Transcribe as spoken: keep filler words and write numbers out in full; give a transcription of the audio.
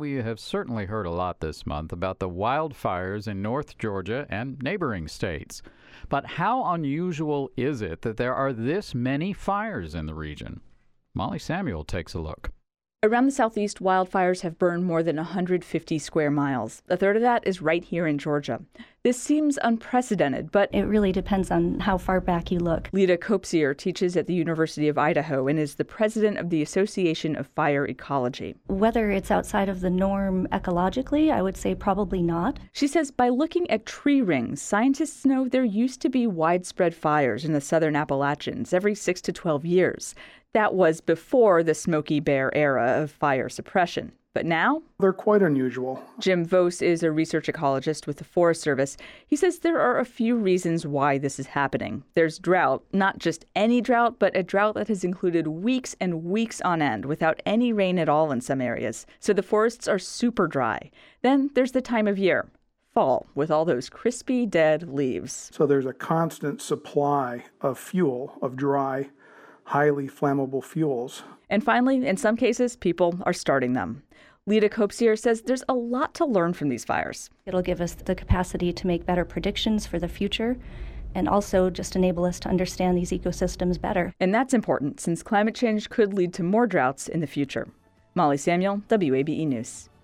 we have certainly heard a lot this month about the wildfires in North Georgia and neighboring states. But how unusual is it that there are this many fires in the region? Molly Samuel takes a look. Around the southeast, wildfires have burned more than one hundred fifty square miles. A third of that is right here in Georgia. This seems unprecedented, but it really depends on how far back you look. Lita Kopsier teaches at the University of Idaho and is the president of the Association of Fire Ecology. Whether it's outside of the norm ecologically, I would say probably not. She says by looking at tree rings, scientists know there used to be widespread fires in the southern Appalachians every six to twelve years. That was before the Smokey Bear era of fire suppression. But now? They're quite unusual. Jim Vos is a research ecologist with the Forest Service. He says there are a few reasons why this is happening. There's drought, not just any drought, but a drought that has included weeks and weeks on end without any rain at all in some areas. So the forests are super dry. Then there's the time of year. Fall, with all those crispy, dead leaves. So there's a constant supply of fuel, of dry, highly flammable fuels. And finally, in some cases, people are starting them. Lita Kopsier says there's a lot to learn from these fires. It'll give us the capacity to make better predictions for the future and also just enable us to understand these ecosystems better. And that's important since climate change could lead to more droughts in the future. Molly Samuel, W A B E News.